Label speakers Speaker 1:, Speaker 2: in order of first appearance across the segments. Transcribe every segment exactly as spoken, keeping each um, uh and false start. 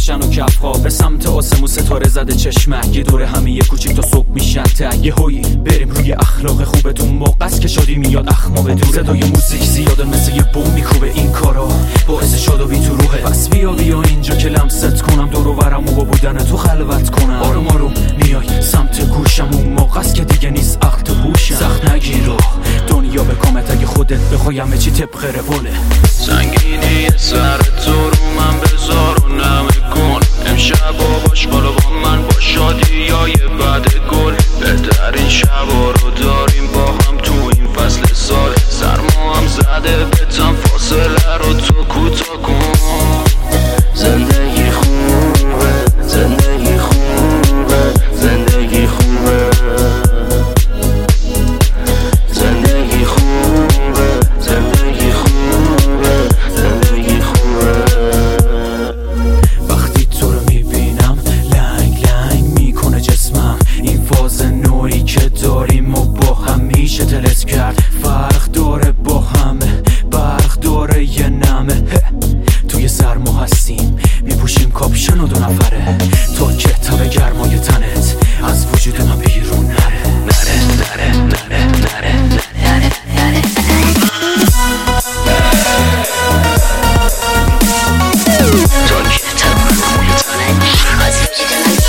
Speaker 1: روشن و کفها به سمت آسمون ستاره زده چشمک. یه دوره همه یه کوچیک تا صبح میشن تگ. یه هویی بریم روی اخلاق خوبتون موقع است که شادی میاد اخما به دور. صدای موزیک زیاده مثل یه بوم میکوبه، این کارا باعث شادابی تو روحه. پس بیا بیا اینجا که لمست کنم دور و برم و با بودن تو خلوت کنم. آروم آروم میای سمت گوشم، اون موقع است که دیگه نیست عقل تو هوشم. سخت نگیر و دنیا به کامت اگه خودت بخوای همه چی طبق روله.
Speaker 2: سنگینی سر تو رو من بذار و نمه کن. امشب و باش بالا با من با شادی های بعد گل. بهترین شبا رو داریم با هم تو این فصل سال. سرما هم زده بتم فاصله رو تو کوتاه کن. زندگی خوبه، زندگی خوبه، زندگی خوبه، زندگی خوبه، زندگی خوبه، زندگی خوبه.
Speaker 1: وقتی تو رو میبینم لنگ لنگ میکنه جسمم. این فاز نوعی که داریم و با هم میشه تلت کرد. فرق داره با همه، برق داره یه نمه. توی سرما هستیم میپوشیم کاپشن و دو نفره تا که تب گرمای تنت از وجود من بیرون نره نره نره نره نره نره نره.
Speaker 2: تا که تب موی تنت از وجود من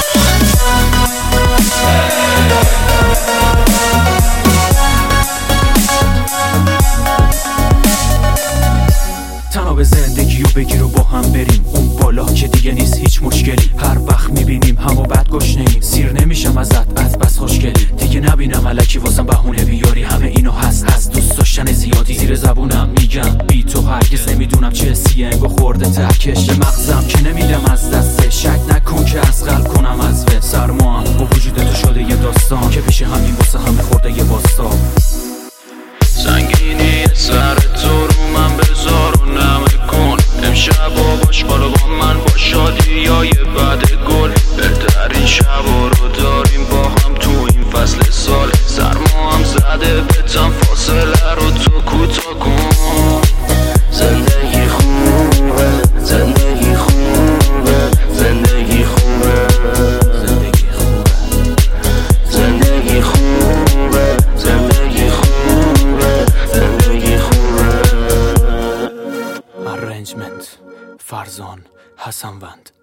Speaker 1: تنها به زندگی و بگیر و با هم بریم اون بالا که دیگه نیست هیچ مشکلی. هر وقت میبینیم همو بد گشنیم، سیر نمیشم ازت از بس خوشگلی. دیگه نبینم الکی واسم بهونه بیاری، همه اینو هست از دوست داشتن زیادی. زیر زبونم میگم بی تو هرگز نمیدونم چه سینگو خورده ترکش مغزم که نمیدم از دسته. شک نکن که از قلب کنم از و سرما هم با وجود تو شده یه داستان که پیش همین واسه همه خورده یه واسطا.
Speaker 2: سنگینی سر تو رو من بذار و نمه کن. امشب و باش بالا با من با شادی های بعد گل. بهترین شبا رو داریم با هم تو این فصل سال. سرما هم زده بتم فاصله رو تو کوتاه کن. زندگی خوبه، زندگی خوبه، زندگی خوبه، زندگی خوبه، زندگی خوبه، زندگی خوبه، زندگی خوبه.
Speaker 1: Arrangement فرزان حسنوند.